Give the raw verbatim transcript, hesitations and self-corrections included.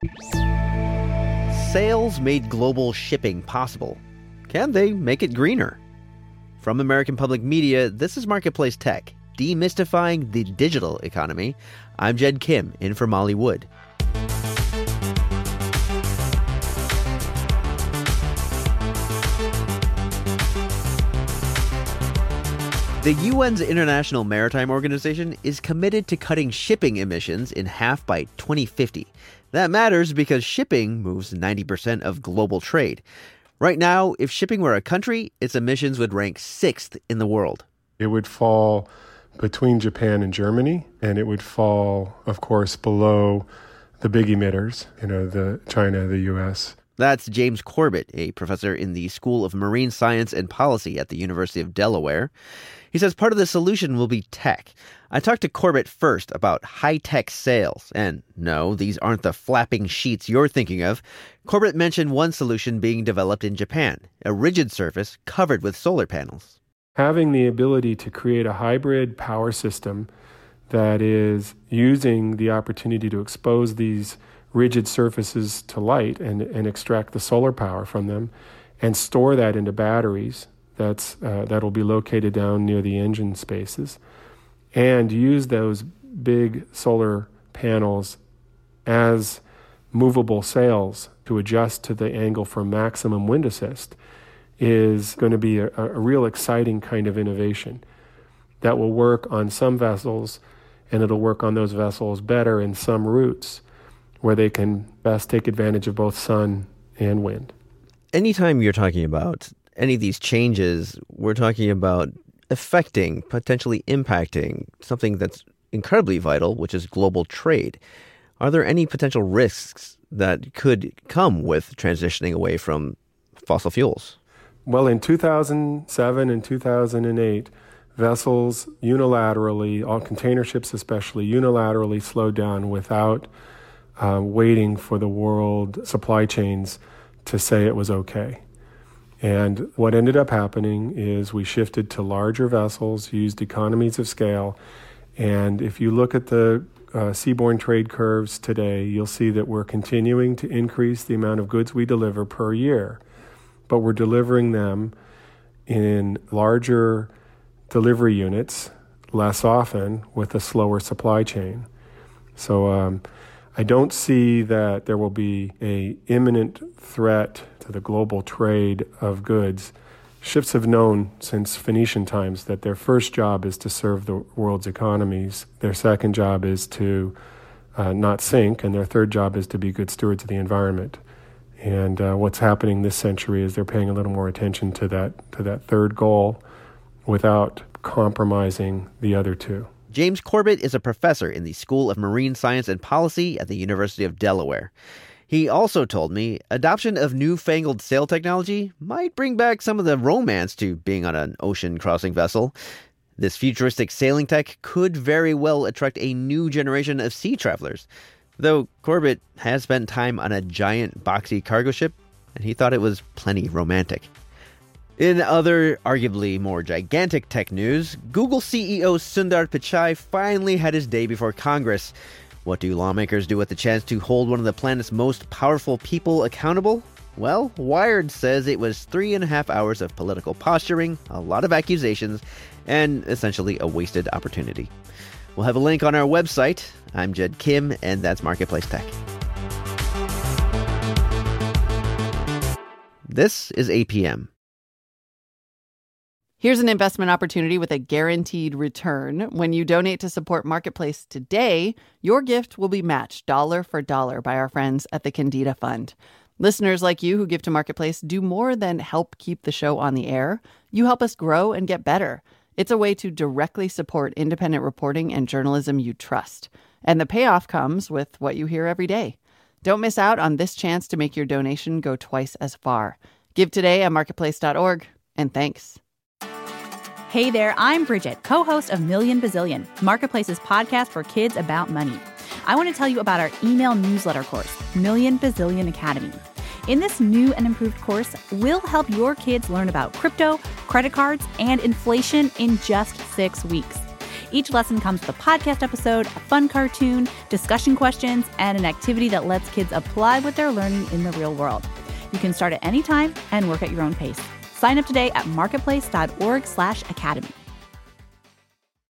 Sails made global shipping possible. Can they make it greener? From American Public Media, this is Marketplace Tech, demystifying the digital economy. I'm Jed Kim, in for Molly Wood. The U N's International Maritime Organization is committed to cutting shipping emissions in half by twenty fifty. That matters because shipping moves ninety percent of global trade. Right now, if shipping were a country, its emissions would rank sixth in the world. It would fall between Japan and Germany, and it would fall, of course, below the big emitters, you know, the China, the U S. That's James Corbett, a professor in the School of Marine Science and Policy at the University of Delaware. He says part of the solution will be tech. I talked to Corbett first about high-tech sails. And no, these aren't the flapping sheets you're thinking of. Corbett mentioned one solution being developed in Japan, a rigid surface covered with solar panels. Having the ability to create a hybrid power system that is using the opportunity to expose these rigid surfaces to light and, and extract the solar power from them and store that into batteries that's uh, that'll be located down near the engine spaces, and use those big solar panels as movable sails to adjust to the angle for maximum wind assist is going to be a, a real exciting kind of innovation that will work on some vessels, and it'll work on those vessels better in some routes where they can best take advantage of both sun and wind. Anytime you're talking about any of these changes, we're talking about affecting, potentially impacting something that's incredibly vital, which is global trade. Are there any potential risks that could come with transitioning away from fossil fuels? Well, in two thousand seven and two thousand eight, vessels unilaterally, all container ships especially, unilaterally slowed down without uh, waiting for the world supply chains to say it was okay. And what ended up happening is we shifted to larger vessels, used economies of scale. And if you look at the uh, seaborne trade curves today, you'll see that we're continuing to increase the amount of goods we deliver per year. But we're delivering them in larger delivery units less often with a slower supply chain. So um, I don't see that there will be an imminent threat to the global trade of goods. Ships have known since Phoenician times that their first job is to serve the world's economies. Their second job is to uh, not sink, and their third job is to be good stewards of the environment. And uh, what's happening this century is they're paying a little more attention to that to that third goal without compromising the other two. James Corbett is a professor in the School of Marine Science and Policy at the University of Delaware. He also told me adoption of newfangled sail technology might bring back some of the romance to being on an ocean-crossing vessel. This futuristic sailing tech could very well attract a new generation of sea travelers, though Corbett has spent time on a giant boxy cargo ship, and he thought it was plenty romantic. In other, arguably more gigantic tech news, Google C E O Sundar Pichai finally had his day before Congress. What do lawmakers do with the chance to hold one of the planet's most powerful people accountable? Well, Wired says it was three and a half hours of political posturing, a lot of accusations, and essentially a wasted opportunity. We'll have a link on our website. I'm Jed Kim, and that's Marketplace Tech. This is A P M. Here's an investment opportunity with a guaranteed return. When you donate to support Marketplace today, your gift will be matched dollar for dollar by our friends at the Candida Fund. Listeners like you who give to Marketplace do more than help keep the show on the air. You help us grow and get better. It's a way to directly support independent reporting and journalism you trust. And the payoff comes with what you hear every day. Don't miss out on this chance to make your donation go twice as far. Give today at marketplace dot org, and thanks. Hey there, I'm Bridget, co-host of Million Bazillion, Marketplace's podcast for kids about money. I want to tell you about our email newsletter course, Million Bazillion Academy. In this new and improved course, we'll help your kids learn about crypto, credit cards, and inflation in just six weeks. Each lesson comes with a podcast episode, a fun cartoon, discussion questions, and an activity that lets kids apply what they're learning in the real world. You can start at any time and work at your own pace. Sign up today at marketplace.org slash academy.